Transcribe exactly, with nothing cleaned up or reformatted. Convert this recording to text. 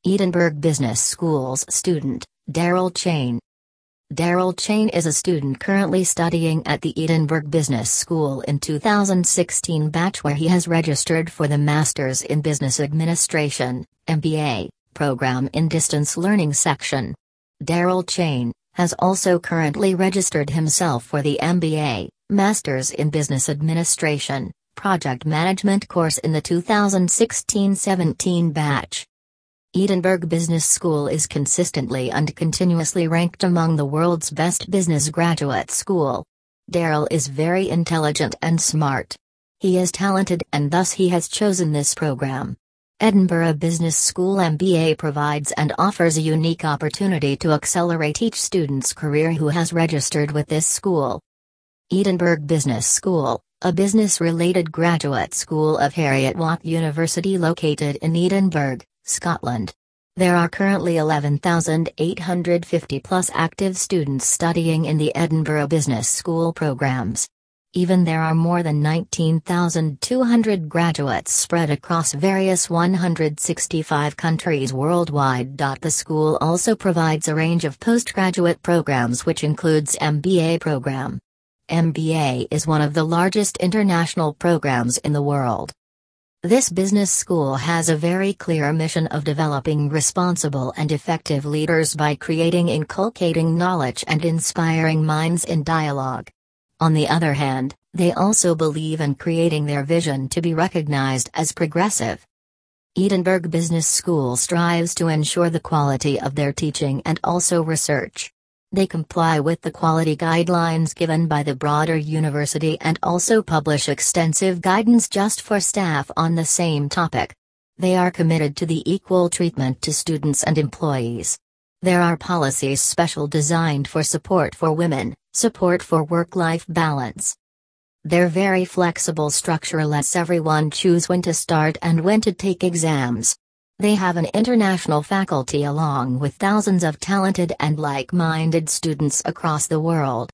Edinburgh Business School's student, Daryl Chain. Daryl Chain is a student currently studying at the Edinburgh Business School in two thousand sixteen batch, where he has registered for the Masters in Business Administration, M B A, program in Distance Learning section. Daryl Chain has also currently registered himself for the M B A, Masters in Business Administration, Project Management course in the two thousand sixteen seventeen batch. Edinburgh Business School is consistently and continuously ranked among the world's best business graduate school. Daryl is very intelligent and smart. He is talented, and thus he has chosen this program. Edinburgh Business School M B A provides and offers a unique opportunity to accelerate each student's career who has registered with this school. Edinburgh Business School, a business-related graduate school of Heriot-Watt University located in Edinburgh, Scotland. There are currently eleven thousand eight hundred fifty plus active students studying in the Edinburgh Business School programs. Even there are more than nineteen thousand two hundred graduates spread across various one hundred sixty-five countries worldwide. The school also provides a range of postgraduate programs, which includes M B A program. M B A is one of the largest international programs in the world. This business school has a very clear mission of developing responsible and effective leaders by creating, inculcating knowledge and inspiring minds in dialogue. On the other hand, they also believe in creating their vision to be recognized as progressive. Edinburgh Business School strives to ensure the quality of their teaching and also research. They comply with the quality guidelines given by the broader university and also publish extensive guidance just for staff on the same topic. They are committed to the equal treatment to students and employees. There are policies special designed for support for women, support for work-life balance. Their very flexible structure lets everyone choose when to start and when to take exams. They have an international faculty along with thousands of talented and like-minded students across the world.